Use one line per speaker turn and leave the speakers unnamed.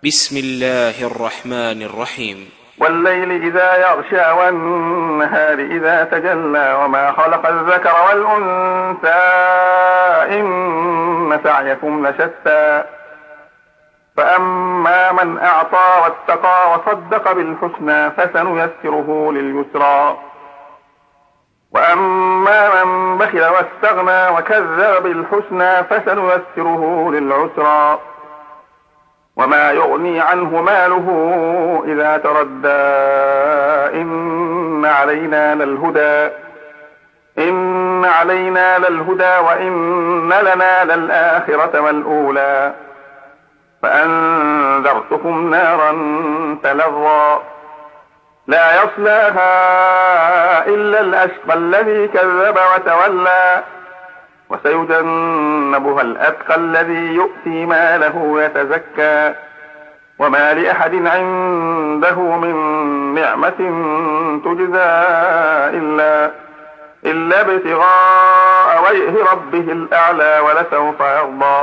بسم الله الرحمن الرحيم.
والليل إذا يغشى والنهار إذا تجلى وما خلق الذكر والأنثى إن سعيكم لشتى فأما من أعطى واتقى وصدق بالحسنى فسنيسره لليسرى وأما من بخل واستغنى وكذب بالحسنى فسنيسره للعسرى وما يغني عنه ماله إذا تردى إن علينا للهدى وإن لنا للآخرة والأولى فأنذرتكم نارا تلظى لا يصلاها إلا الأشقى الذي كذب وتولى وسيجنبها الأتقى الذي يؤتي ماله يتزكى وما لأحد عنده من نعمة تجزى إلا ابتغاء وجه ربه الأعلى ولسوف يرضى